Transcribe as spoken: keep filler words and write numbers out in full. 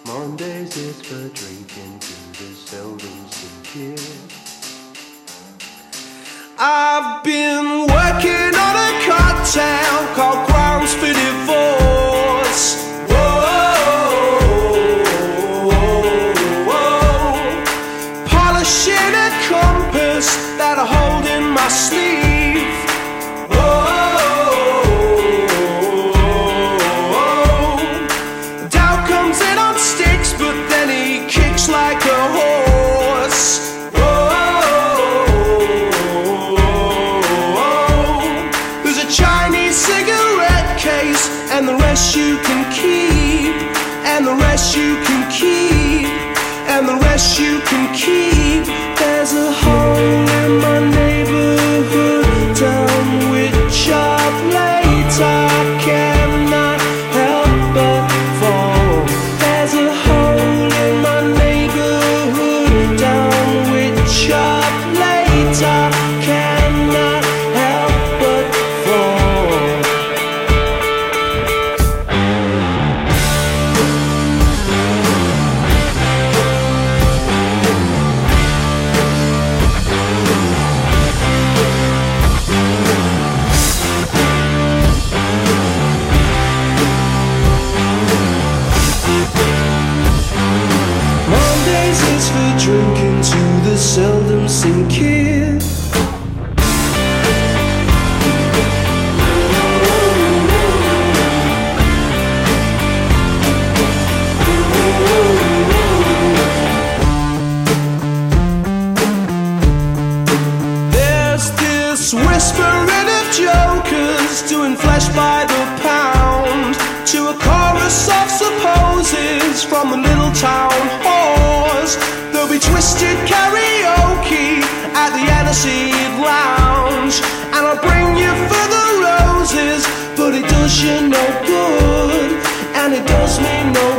Mondays is for drinking till the seldom sink in. I've been working on a cocktail called Grounds for Divorce. Whoa, whoa, whoa. Polishing a compass that I hold in my sleeve. Whoa, whoa. Doubt comes in on sticks, but then he kicks like a horse. Cigarette case, and the rest you can keep, and the rest you can keep, and the rest you can keep. There's a hole in my neighborhood down which of late I cannot help but fall. There's a hole in my neighborhood down which of late I cannot help but fall. For drinking to the seldom sink in. There's this whispering of jokers doing flesh by the pound to a chorus of supposes from the little town whores. There'll be twisted karaoke at the Aniseed Lounge, and I'll bring you for the roses, but it does you no good, and it does me no